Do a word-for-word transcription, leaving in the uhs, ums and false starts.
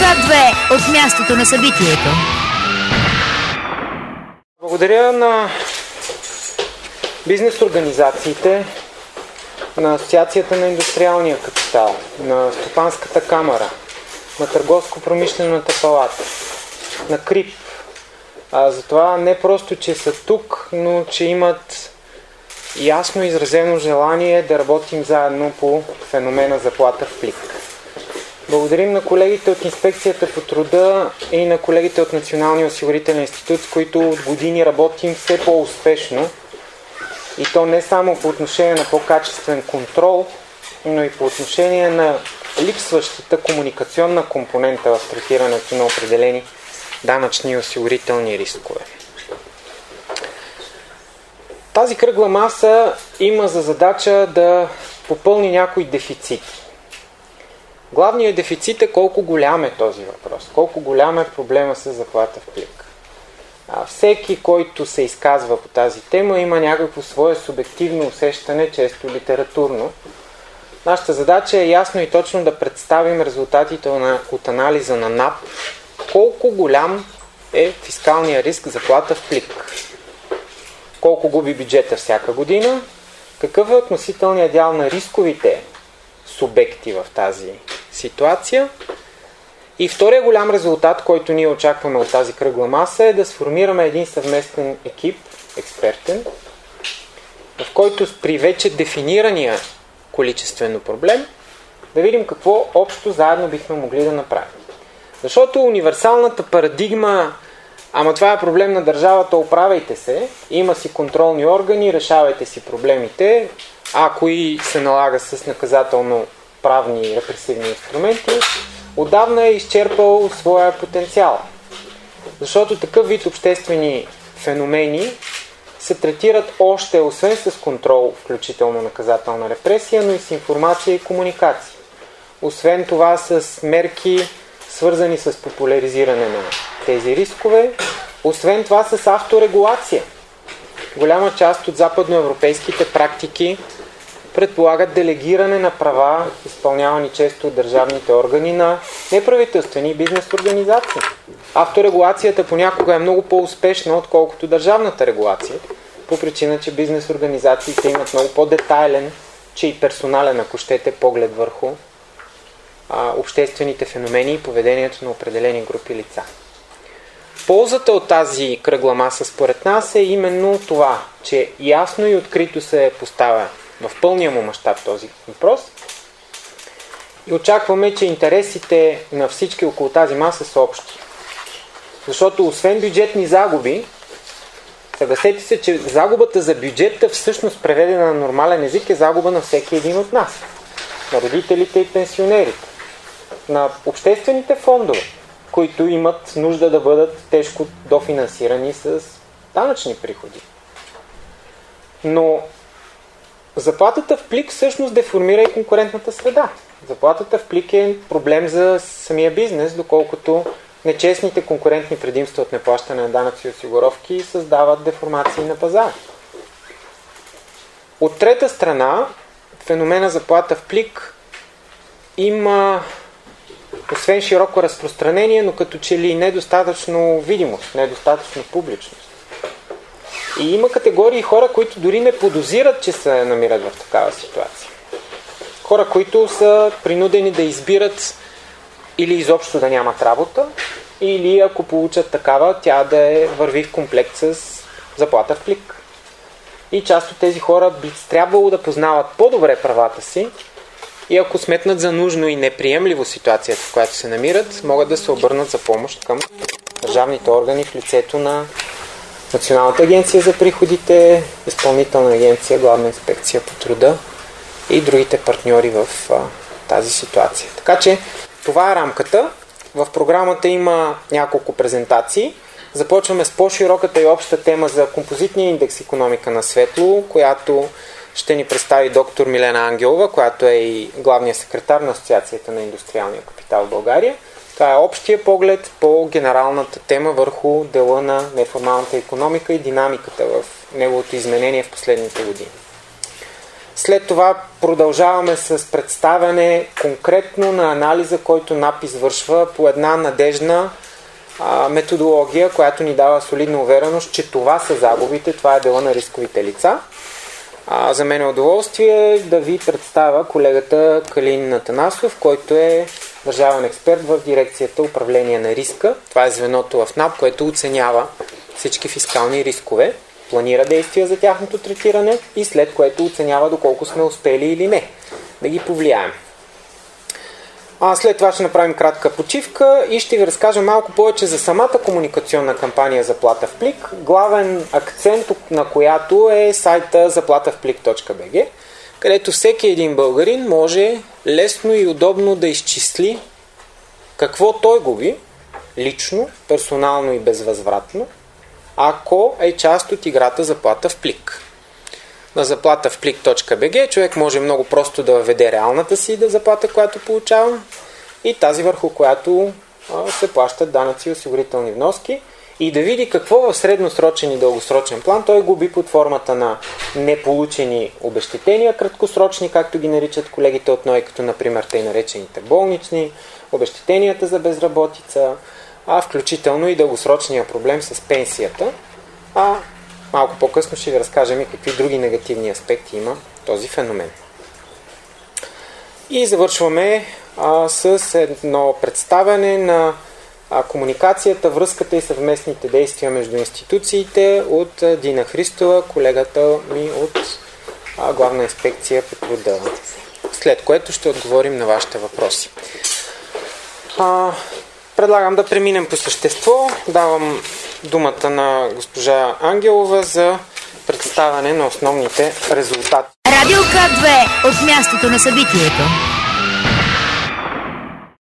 К две от мястото на събитието. Благодаря на бизнес организациите, на Асоциацията на индустриалния капитал, на Стопанската камара, на Търговско-промишлената палата, на КРИП. А, за това не просто, че са тук, но че имат ясно изразено желание да работим заедно по феномена заплата в плик. Благодарим на колегите от Инспекцията по труда и на колегите от Националния осигурителен институт, с които от години работим все по-успешно. И то не само по отношение на по-качествен контрол, но и по отношение на липсващата комуникационна компонента в третирането на определени данъчни и осигурителни рискове. Тази кръгла маса има за задача да попълни някои дефицити. Главният дефицит е колко голям е този въпрос, колко голям е проблема с заплата в плик. А всеки, който се изказва по тази тема, има някакво свое субективно усещане, често литературно. Нашата задача е ясно и точно да представим резултатите от анализа на НАП, колко голям е фискалния риск заплата в плик. Колко губи бюджета всяка година, какъв е относителният дял на рисковите субекти в тази ситуация. И втория голям резултат, който ние очакваме от тази кръгла маса, е да сформираме един съвместен екип, експертен, в който при вече дефинирания количествено проблем да видим какво общо заедно бихме могли да направим. Защото универсалната парадигма, ама това е проблем на държавата, оправяйте се, има си контролни органи, решавайте си проблемите, ако и се налага с наказателно правни и репресивни инструменти, отдавна е изчерпал своя потенциал. Защото такъв вид обществени феномени се третират още, освен с контрол, включително наказателна репресия, но и с информация и комуникация. Освен това с мерки, свързани с популяризиране на тези рискове, освен това с авторегулация. Голяма част от западноевропейските практики предполагат делегиране на права, изпълнявани често от държавните органи, на неправителствени и бизнес организации. Авторегулацията понякога е много по-успешна, отколкото държавната регулация, по причина, че бизнес организациите имат много по-детайлен, че и персонален, ако щете, поглед върху а, обществените феномени и поведението на определени групи лица. Ползата от тази кръгла маса според нас е именно това, че ясно и открито се поставя в пълния му мащаб този въпрос и очакваме, че интересите на всички около тази маса са общи. Защото освен бюджетни загуби, съгласете се, че загубата за бюджета всъщност преведена на нормален език е загуба на всеки един от нас. На родителите и пенсионерите. На обществените фондове, които имат нужда да бъдат тежко дофинансирани с данъчни приходи. Но заплатата в плик всъщност деформира и конкурентната среда. Заплатата в плик е проблем за самия бизнес, доколкото нечестните конкурентни предимства от неплащане на данъци и осигуровки създават деформации на пазара. От трета страна, феномена заплата в плик има освен широко разпространение, но като че ли недостатъчно видимост, недостатъчно публичност. И има категории хора, които дори не подозират, че се намират в такава ситуация. Хора, които са принудени да избират или изобщо да нямат работа, или ако получат такава, тя да е върви в комплект с заплата в плик. И част от тези хора би трябвало да познават по-добре правата си и ако сметнат за нужно и неприемливо ситуацията, в която се намират, могат да се обърнат за помощ към държавните органи в лицето на Националната агенция за приходите, Изпълнителна агенция, Главна инспекция по труда и другите партньори в а, тази ситуация. Така че това е рамката. В програмата има няколко презентации. Започваме с по-широката и обща тема за композитния индекс икономика на светло, която ще ни представи доктор Милена Ангелова, която е и главният секретар на Асоциацията на индустриалния капитал в България. Това е общия поглед по генералната тема върху дела на неформалната икономика и динамиката в неговото изменение в последните години. След това продължаваме с представяне конкретно на анализа, който НАП извършва по една надежна а, методология, която ни дава солидна увереност, че това са загубите, това е дела на рисковите лица. А, за мен е удоволствие да ви представя колегата Калин Атанасов, който е държавен експерт в дирекцията управление на риска. Това е звеното в НАП, което оценява всички фискални рискове, планира действия за тяхното третиране и след което оценява доколко сме успели или не да ги повлияем. А след това ще направим кратка почивка и ще ви разкажа малко повече за самата комуникационна кампания Заплата в плик, главен акцент на която е сайта заплата в плик точка би джи, където всеки един българин може лесно и удобно да изчисли какво той губи лично, персонално и безвъзвратно, ако е част от играта Заплата в плик. На заплата в плик точка би джи човек може много просто да въведе реалната си заплата, която получава, и тази върху която а, се плащат данъци и осигурителни вноски, и да види какво в средносрочен и дългосрочен план той губи под формата на неполучени обезщетения, краткосрочни, както ги наричат колегите от НОИ, като например тъй наречените болнични, обезщетенията за безработица, а включително и дългосрочния проблем с пенсията. А малко по-късно ще ви разкажем и какви други негативни аспекти има този феномен. И завършваме а, с едно представяне на а, комуникацията, връзката и съвместните действия между институциите от а, Дина Христова, колегата ми от а, Главна инспекция по труда. След което ще отговорим на вашите въпроси. А, предлагам да преминем по същество. Давам думата на госпожа Ангелова за представяне на основните резултати. Радио К две от мястото на събитието.